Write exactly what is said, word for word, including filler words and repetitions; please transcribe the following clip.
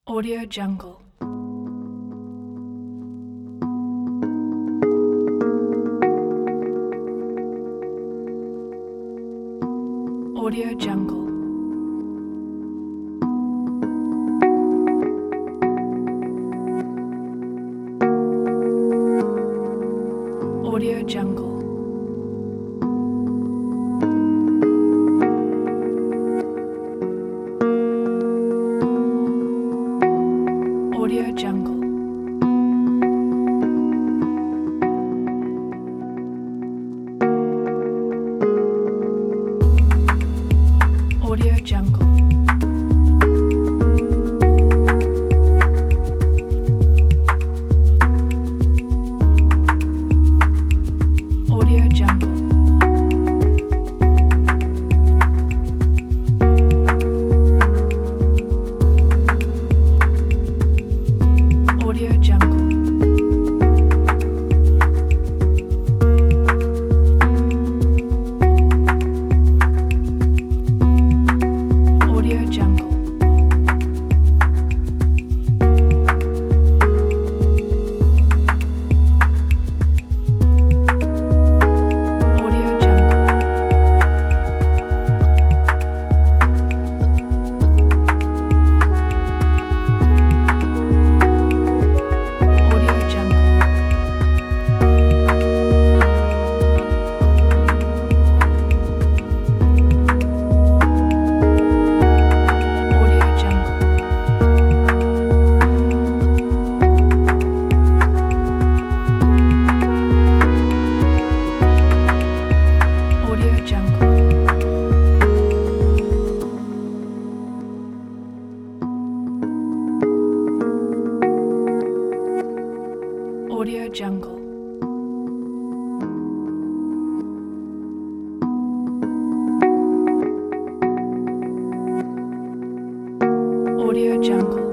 Audio Jungle. Audio Jungle. Audio Jungle. Audio Jungle. Audio Jungle. Audio Jungle. Audio Jungle. Audio Jungle. Audio Jungle. Audio Jungle. Audio Jungle. Audio Jungle. Audio Jungle. Audio Jungle.